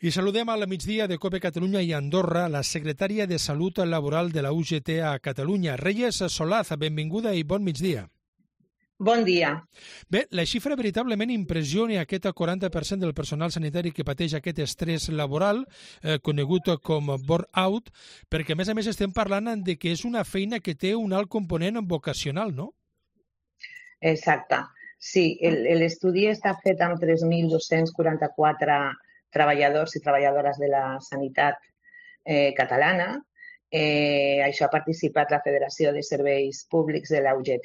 I saludem a la migdia de COPE Catalunya i Andorra la secretària de Salut Laboral de la UGT a Catalunya, Reyes Solaz. Benvinguda i bon migdia. Bon dia. Bé, la xifra veritablement impressiona aquest 40% del personal sanitari que pateix aquest estrès laboral, conegut com burnout, perquè a més estem parlant de que és una feina que té un alt component vocacional, no? Exacte. Sí, l'estudi està fet amb 3.244 treballadors i treballadores de la sanitat catalana. Això ha participat la Federació de Serveis Públics de la UGT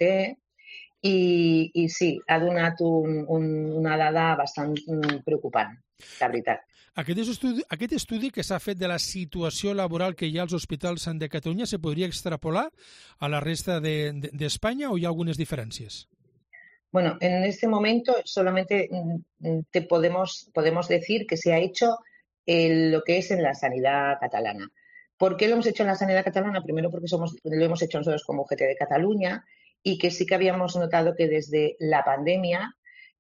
i sí, ha donat una dada bastant preocupant, la veritat. Aquest estudi que s'ha fet de la situació laboral que hi ha als hospitals de Catalunya se podria extrapolar a la resta d'Espanya o hi ha algunes diferències? Bueno, en este momento solamente podemos decir que se ha hecho lo que es en la sanidad catalana. ¿Por qué lo hemos hecho en la sanidad catalana? Primero porque lo hemos hecho nosotros como UGT de Cataluña y que sí que habíamos notado que desde la pandemia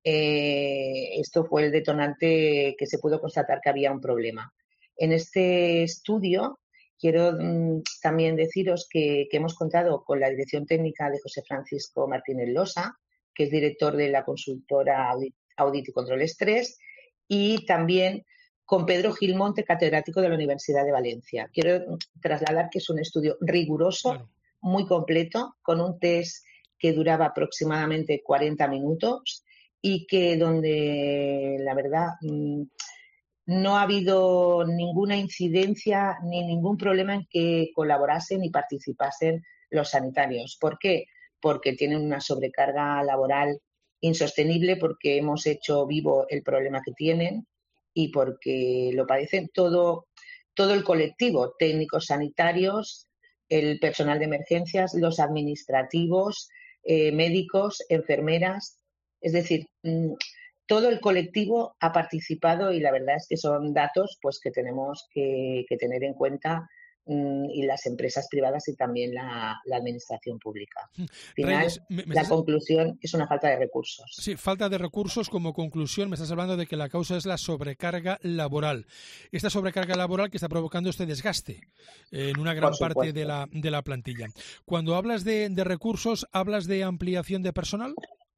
esto fue el detonante que se pudo constatar que había un problema. En este estudio quiero también deciros que hemos contado con la dirección técnica de José Francisco Martínez Losa, que es director de la consultora Audit y Control Estrés, y también con Pedro Gilmonte, catedrático de la Universidad de Valencia. Quiero trasladar que es un estudio riguroso, claro, muy completo, con un test que duraba aproximadamente 40 minutos y que donde, la verdad, no ha habido ninguna incidencia ni ningún problema en que colaborasen y participasen los sanitarios. ¿Por qué? Porque tienen una sobrecarga laboral insostenible, porque hemos hecho vivo el problema que tienen y porque lo padecen todo el colectivo, técnicos sanitarios, el personal de emergencias, los administrativos, médicos, enfermeras, es decir, todo el colectivo ha participado y la verdad es que son datos pues que tenemos que tener en cuenta y las empresas privadas y también la administración pública. Al final, Reyes, la conclusión es una falta de recursos. Sí, falta de recursos. Como conclusión, me estás hablando de que la causa es la sobrecarga laboral. Esta sobrecarga laboral que está provocando este desgaste en una gran parte de la plantilla. Cuando hablas de recursos, ¿hablas de ampliación de personal?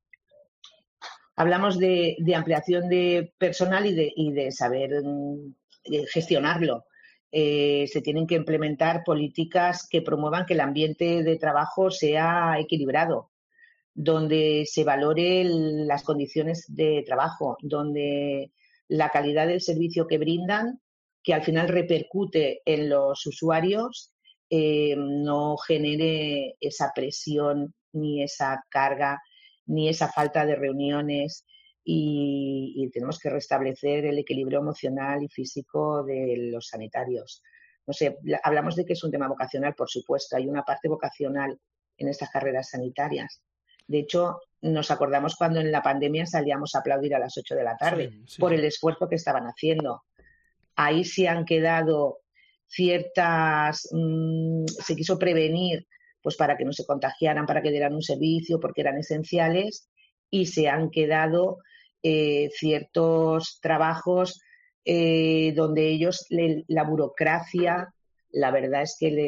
Hablamos de ampliación de personal y de saber gestionarlo. Se tienen que implementar políticas que promuevan que el ambiente de trabajo sea equilibrado, donde se valore las condiciones de trabajo, donde la calidad del servicio que brindan, que al final repercute en los usuarios, no genere esa presión ni esa carga ni esa falta de reuniones. Y tenemos que restablecer el equilibrio emocional y físico de los sanitarios. No sé, hablamos de que es un tema vocacional, por supuesto, hay una parte vocacional en estas carreras sanitarias. De hecho, nos acordamos cuando en la pandemia salíamos a aplaudir a las 8 de la tarde por el esfuerzo que estaban haciendo. Ahí sí han quedado ciertas... se quiso prevenir pues para que no se contagiaran, para que dieran un servicio, porque eran esenciales, y se han quedado ciertos trabajos donde ellos, la burocracia, la verdad es que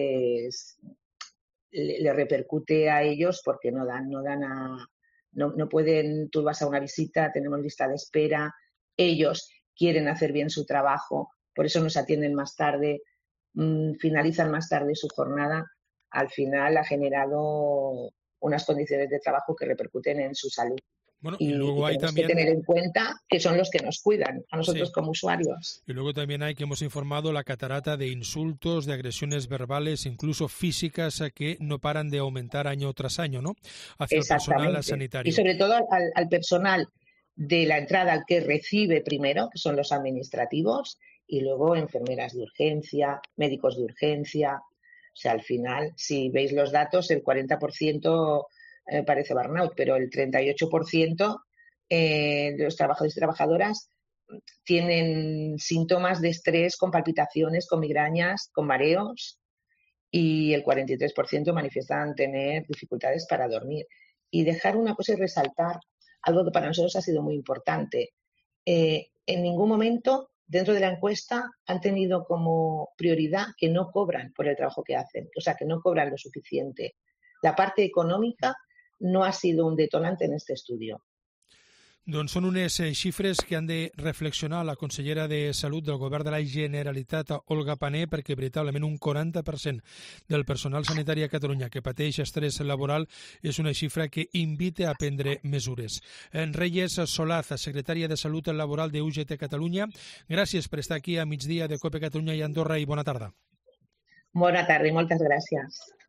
les repercute a ellos porque no pueden, tú vas a una visita, tenemos lista de espera, ellos quieren hacer bien su trabajo, por eso nos atienden más tarde, finalizan más tarde su jornada. Al final ha generado unas condiciones de trabajo que repercuten en su salud. Bueno, y luego hay también que tener en cuenta que son los que nos cuidan, a nosotros como usuarios. Y luego también hay que hemos informado la catarata de insultos, de agresiones verbales, incluso físicas, que no paran de aumentar año tras año, ¿no? Hacia el personal sanitario. Y sobre todo al personal de la entrada, al que recibe primero, que son los administrativos, y luego enfermeras de urgencia, médicos de urgencia. O sea, al final, si veis los datos, el 40% parece burnout, pero el 38% de los trabajadores y trabajadoras tienen síntomas de estrés con palpitaciones, con migrañas, con mareos, y el 43% manifiestan tener dificultades para dormir. Y dejar una cosa y resaltar algo que para nosotros ha sido muy importante. En ningún momento dentro de la encuesta han tenido como prioridad que no cobran por el trabajo que hacen, o sea, que no cobran lo suficiente. La parte econòmica no ha sido un detonante en este estudio. Doncs són unes xifres que han de reflexionar la consellera de Salut del Govern de la Generalitat, Olga Pané, perquè veritablement un 40% del personal sanitari a Catalunya que pateix estrès laboral és una xifra que invita a prendre mesures. En Reyes Solaz, secretària de Salut Laboral de UGT Catalunya, gràcies per estar aquí a migdia de COPE Catalunya i Andorra i bona tarda. Bona tarda i moltes gràcies.